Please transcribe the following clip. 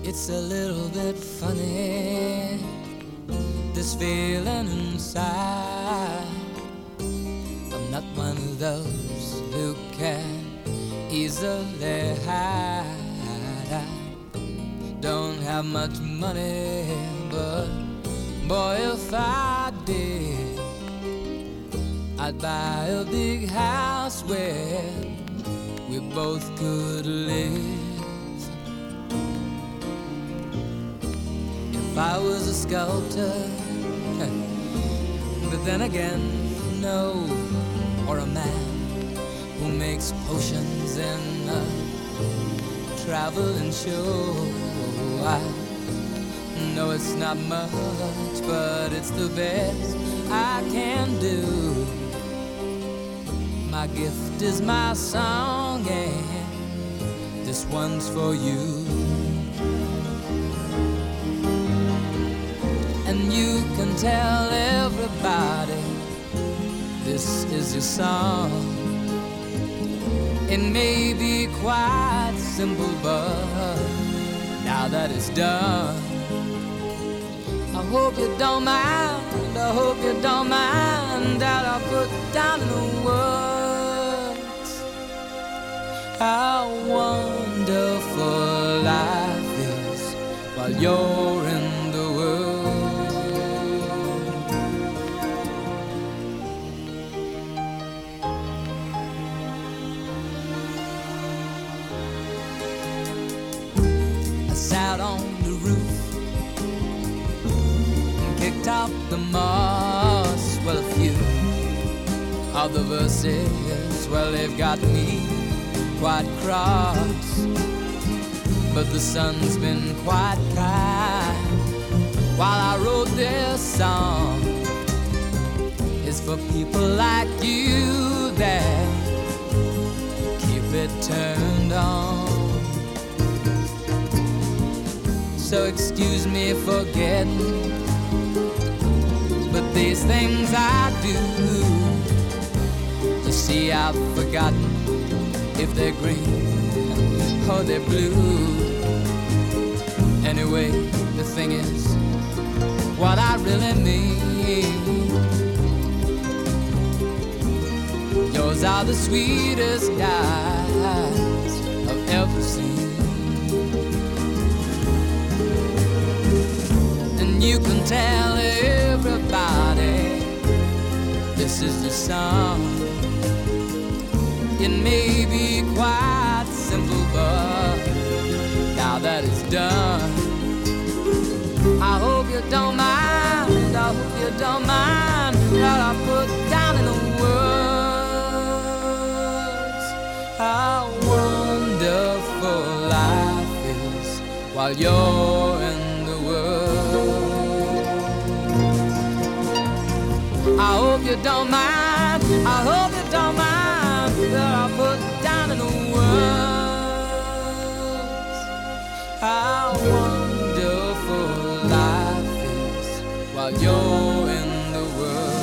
It's a little bit funny, this feeling inside. I'm not one of those who can easily hide. I don't have much money, but boy, if I did, I'd buy a big house where we both could live. If I was a sculptor, but then again, no, or a man who makes potions in a traveling show. I know it's not much, but it's the best I can do. My gift is my song, and this one's for you. And you can tell everybody this is your song. It may be quite simple, but now that it's done, I hope you don't mind, I hope you don't mind that I put down the words how wonderful life is while you're in the world. I sat on the roof and kicked out the moss. Well, a few of the verses, well, they've got me quite cross, but the sun's been quite kind while I wrote this song. It's for people like you that keep it turned on. So excuse me for getting, but these things I do, you see, I've forgotten if they're green or they're blue. Anyway, the thing is, what I really mean, yours are the sweetest eyes I've ever seen. And you can tell everybody this is the song. It may be quite simple, but now that it's done, I hope you don't mind, I hope you don't mind that I put down in the words how wonderful life is while you're in the world. I hope you don't mind, I hope you don't mind that I put down in the words how wonderful life is while you're in the world.